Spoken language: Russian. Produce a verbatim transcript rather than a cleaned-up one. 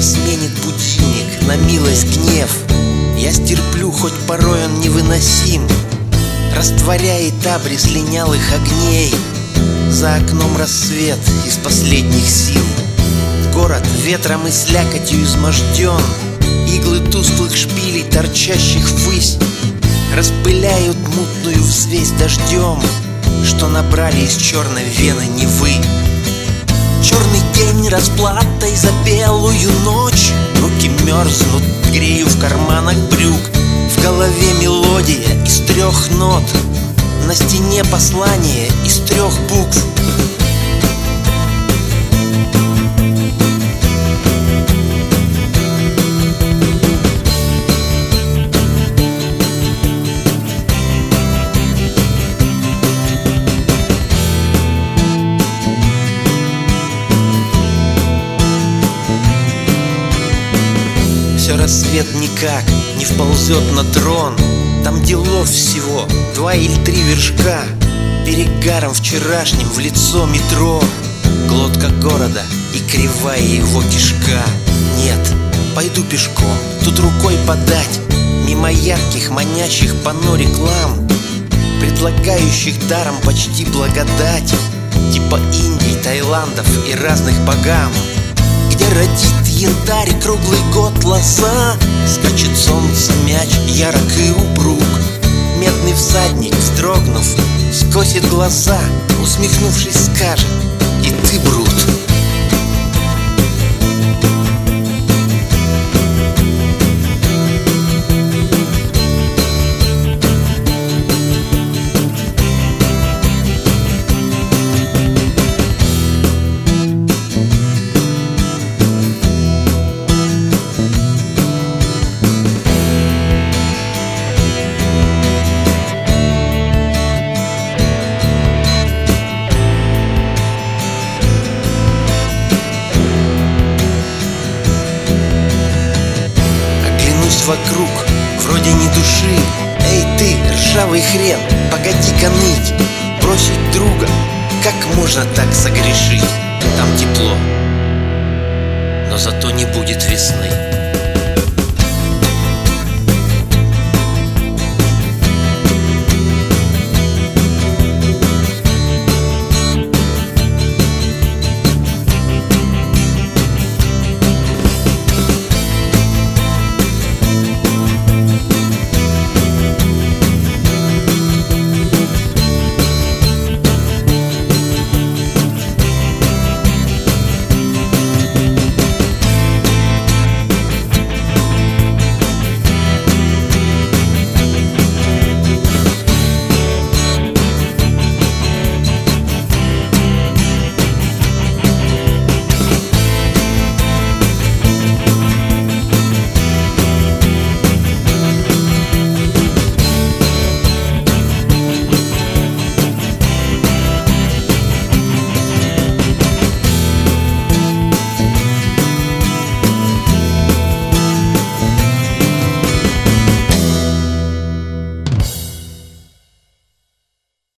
сменит будильник на милость гнев. Я стерплю, хоть порой он невыносим, растворяет абрис линялых огней. За окном рассвет из последних сил. Город ветром и слякотью изможден. Иглы тусклых шпилей, торчащих ввысь, распыляют мутную взвесь дождем, что набрали из черной вены Невы. Черный день расплатой за белую ночь. Руки мерзнут, грею в карманах брюк. В голове мелодия из трех нот, на стене послание из трех букв. Все рассвет никак не вползет на трон. Там делов всего два или три вершка. Перегаром вчерашним в лицо метро. Глотка города и кривая его кишка. Нет, пойду пешком, тут рукой подать. Мимо ярких, манящих панно реклам, предлагающих даром почти благодать, типа Индии, Таиландов и разных богам, где родит янтарь круглый год лоза. Скачет солнце, мяч, ярок и упруг. Медный всадник, вздрогнув, скосит глаза, усмехнувшись, скажет: и ты брут. Вокруг вроде ни души. Эй ты, ржавый хрен, погоди-ка ныть. Бросить друга, как можно так согрешить? Там тепло, но зато не будет весны.